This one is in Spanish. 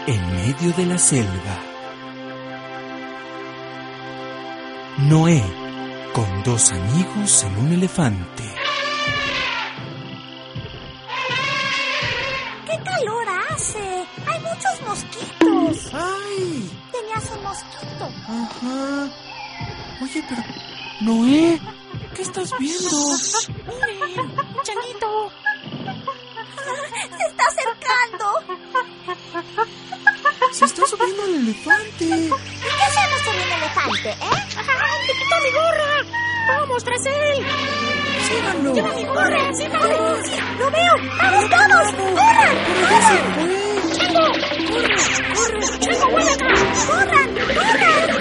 en medio de la selva. Noé, con 2 amigos en un elefante. ¡Qué calor hace! ¡Hay muchos mosquitos! ¡Ay! Tenías un mosquito. Ajá. Oye, pero... Noé, ¿qué estás viendo? ¡Miren! ¡Chanito! ¡Se está acercando! Se está subiendo el elefante. ¿Y qué hacemos con un elefante, ¡Te quitó mi gorra! ¡Vamos tras él! Síganlo. ¡Lleva mi gorra! ¡Síganlo! ¡Sí! ¡Lo veo! ¡Vamos todos! ¡Corran! ¡Pero ya se fue! ¡Chango! ¡Corre! ¡Chango, vuelve acá! ¡Corran! ¡Corran!